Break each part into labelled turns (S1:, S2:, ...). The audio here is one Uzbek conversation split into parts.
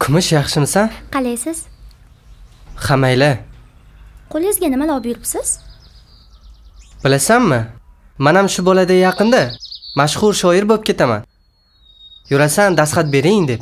S1: Kumush, yaxshimisan?
S2: Qalaysiz?
S1: Ha, mayli.
S2: Qo'lingizga nima olib yuribsiz?
S1: Bilasanmi? Men ham shu bolada yaqinda mashhur shoir bo'lib ketaman. Yurasan, dastxat bering deb.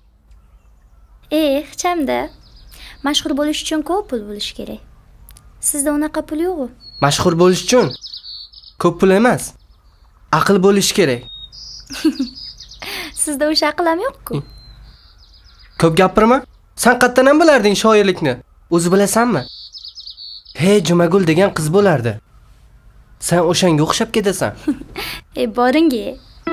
S2: Hechamda. Mashhur bo'lish uchun ko'p pul bo'lish kerak. Sizda unaqa pul yo'q-ku.
S1: Mashhur bo'lish uchun ko'p pul emas, aql bo'lish kerak.
S2: Sizda o'sha aql ham yo'q-ku.
S1: Ko'p gapirma. Sen qayerdan ham bilarding shoirlikni? O'zi bilasanmi? Hey, Jumagul degan qiz bo'lardi. Sen o'shanga o'xshab ketasan.
S2: Boringi.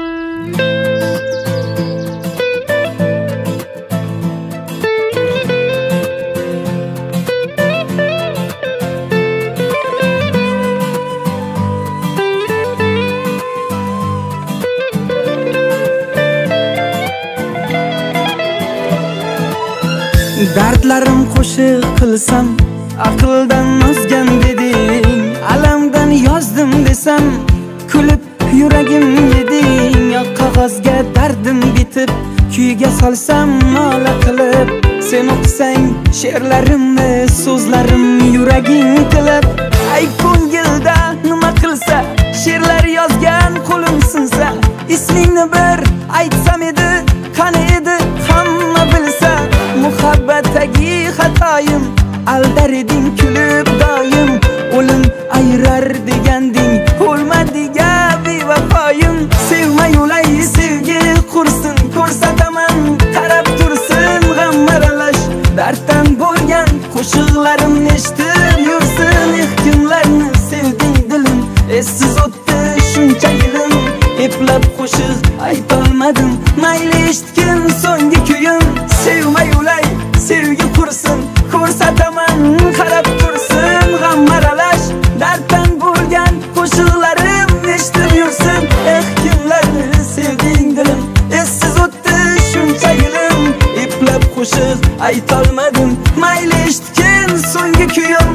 S3: Dardlarim qo'shiq qilsam, aqldan ozgan deding. Alamdan yozdim desam, kulib yuragim yeding. Yoq qog'ozga dardim bitib, kuyga solsam nola qilib. Sen o'qisang she'rlarimni, so'zlarim yuraging qilib. Ay ko'ngilda nima qilsa, she'rlar yozgan qo'lim sinsa. Ismingni bir aytsam edi, qani edi hamma bilsa. Muhabbatdagi xatoyim, aldar eding kulib doim. O'lim ayrar deganding, o'lmadiga bevafoyim. Sevmay ulay sevgi qursin, ko'rsataman qarab tursin. G'am aralash darddan bo'lgan qo'shiqlarim eshitib yursin. Kimlarni sevding dilim, essiz o'tdi shuncha yilim. Eplab qo'shiq aytolmadim, mayli eshitgin so'nggi kuyim. Sevmay ulay sevgi qursin, ko'rsataman qarab tursin. G'am aralash darddan bo'lgan qo'shiqlarim eshitib yursin. Kimlarni sevding dilim, essiz o'tdi shuncha yilim. Eplab qo'shiq aytolmadim, mayli eshitgin so'nggi kuyim.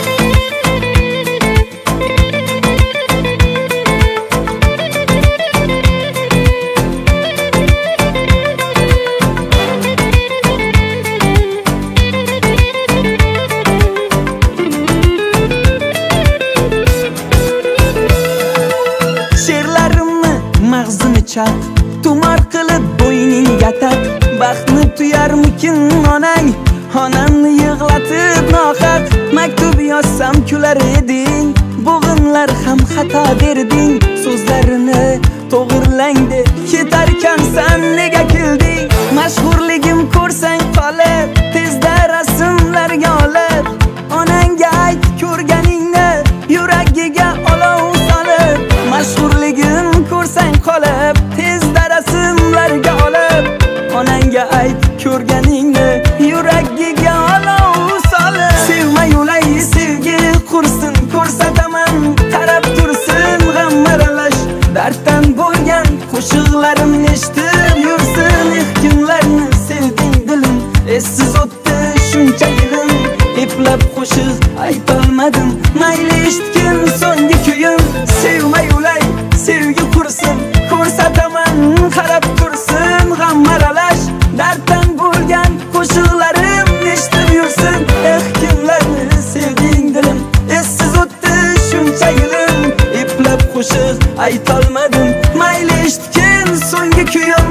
S3: Tumar qilib bo'yningga tak, baxtni tuyarmikin onang. Onamni yig'latib nohaq, maktub yozsam kular eding. Bo'g'inlar ham xato derding, so'zlarini to'g'irlang deb ketarkansan nega kelding? Mashhurligim ko'rsang qolib, tezda rasmlarga olib. Onangga ayt ko'rganingni, yuragiga olov solib. Mashhurligim ko'rsang qolib, tezda rasmlarga olib. Onangga ayt ko'rganingni, yuragiga olov solib. Sevmay ulay sevgi qursin, ko'rsataman qarab tursin. G'am aralash darddan bo'lgan qo'shiqlarim eshitib yursin. Kimlarni sevding dilim, essiz o'tdi shuncha yilim. Eplab qo'shiq aytolmadim, mayli eshitgin so'nggi kuyim. Sevmay ulay sevgi qursin, ko'rsataman qarab tursin. G'am aralash darddan bo'lgan qo'shiqlarim eshitib yursin. Kimlarni sevding dilim, essiz o'tdi shuncha yilim. Eplab qo'shiq aytolmadim, mayli eshitgin so'nggi kuyim.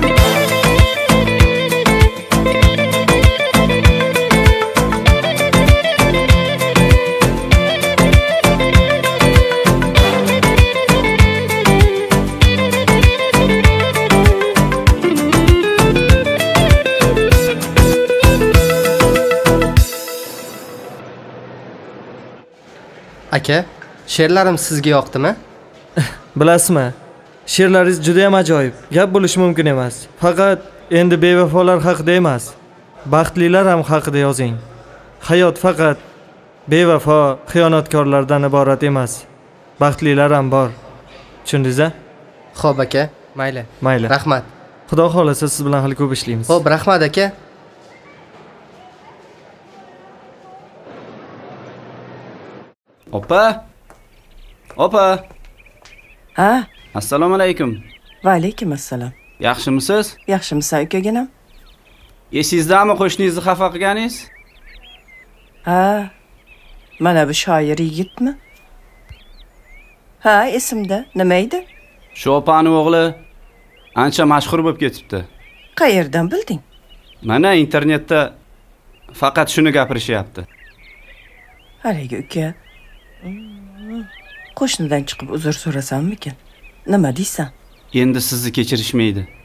S1: Aka, she'rlarim sizga yoqdimi?
S4: Bilasizmi? She'rlaringiz juda ham ajoyib. Gap bo'lishi mumkin emas. Faqat endi bevafolar haqida emas, baxtlilar ham haqida yozing. Hayot faqat bevafo, xiyonatkorlardan iborat emas. Baxtlilar ham bor. Tushundingiz-a?
S1: Xo'p aka, mayli.
S4: Mayli.
S1: Rahmat.
S4: Xudo xolasa siz bilan hali ko'p ishlaymiz.
S1: Xo'p, rahmat aka.
S5: Opa. Opa.
S6: Ha?
S5: Assalomu alaykum.
S6: Va alaykum assalom.
S5: Yaxshimisiz?
S6: Yaxshimisan ukaginam?
S5: Esizdami qo'shningizni xafa qilganingiz?
S6: Ha. Mana bu shoir yigitmi? Ha, esimda. Nima edi?
S5: Shu opani o'g'li ancha mashhur bo'lib ketibdi.
S6: Qayerdan bilding?
S5: Mana internetda faqat shuni gapirishyapti.
S6: Haligi uka. Qo'shnidan chiqib uzr so'rasammikin? Nima deysan?
S5: Endi sizni kechirishmaydi.